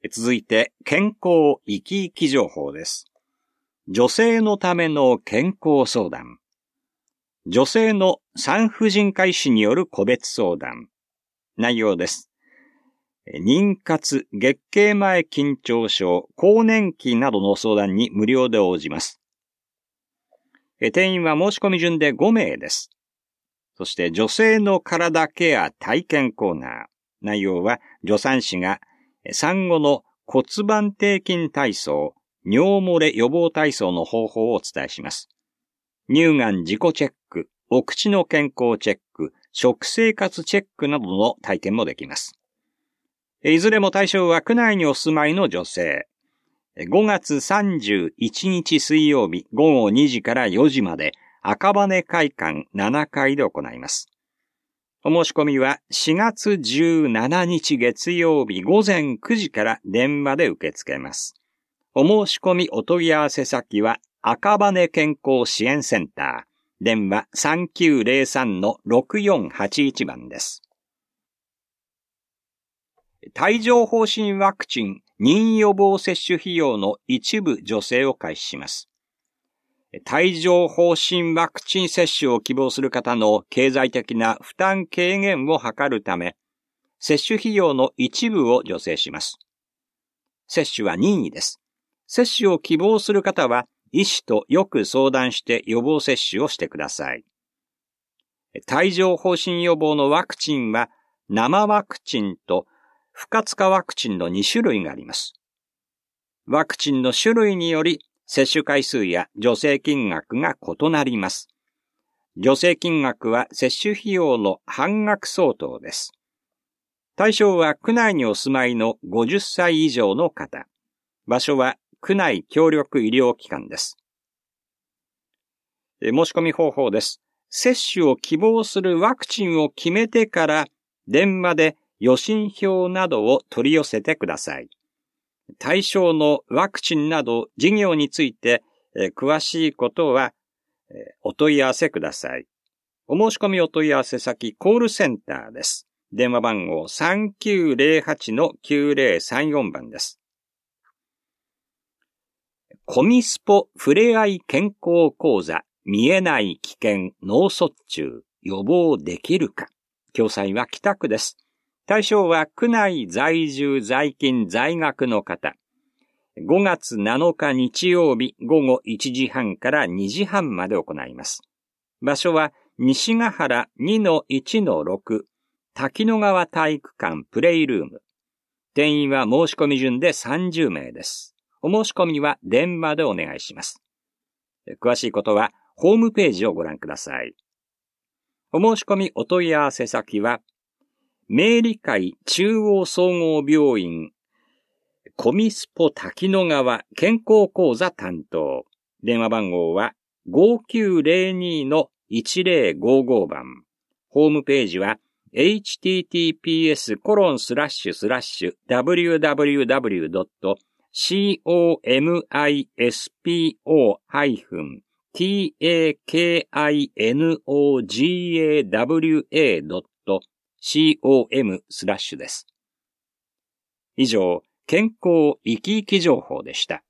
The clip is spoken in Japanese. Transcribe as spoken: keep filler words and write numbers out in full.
続いて、健康生き生き情報です。女性のための健康相談。女性の産婦人科医師による個別相談。内容です。妊活、月経前緊張症、更年期などの相談に無料で応じます。定員は申し込み順でごめいです。そして女性の体ケア体験コーナー。内容は助産師が産後の骨盤底筋体操、尿漏れ予防体操の方法をお伝えします。乳がん自己チェック、お口の健康チェック、食生活チェックなどの体験もできます。いずれも対象は区内にお住まいの女性。ごがつさんじゅういちにち水曜日ごごにじからよじまで赤羽会館ななかいで行います。お申し込みはしがつじゅうしちにち月曜日ごぜんくじから電話で受け付けます。お申し込みお問い合わせ先は赤羽健康支援センター。電話 さんきゅうゼロさんのろくよんはちいち 番です。帯状疱疹ワクチン妊予防接種費用の一部助成を開始します。帯状疱疹ワクチン接種を希望する方の経済的な負担軽減を図るため、接種費用の一部を助成します。接種は任意です。接種を希望する方は、医師とよく相談して予防接種をしてください。帯状疱疹予防のワクチンは、生ワクチンと不活化ワクチンのにしゅるいがあります。ワクチンの種類により、接種回数や助成金額が異なります。助成金額は接種費用の半額相当です。対象は区内にお住まいのごじゅっさい以上の方。場所は区内協力医療機関です。申し込み方法です。接種を希望するワクチンを決めてから電話で予診票などを取り寄せてください。対象のワクチンなど事業について、えー、詳しいことは、えー、お問い合わせください。お申し込みお問い合わせ先コールセンターです。電話番号 さんきゅうゼロはちのきゅうゼロさんよん 番です。コミスポふれあい健康講座見えない危険脳卒中予防できるか。共催は北区です。対象は区内在住在勤在学の方。ごがつなのか日曜日ごごいちじはんからにじはんまで行います。場所は西ヶ原 にのいちのろく 滝野川体育館プレイルーム。定員は申し込み順でさんじゅうめいです。お申し込みは電話でお願いします。詳しいことはホームページをご覧ください。お申し込みお問い合わせ先は明理会中央総合病院コミスポ滝野川健康講座担当。電話番号は ごきゅうゼロにのいちゼロごご 番。ホームページは エイチティーティーピーエスコロンスラッシュスラッシュダブリューダブリューダブリュードットコミスポタキノガワドットコム スラッシュです。以上、健康生き生き情報でした。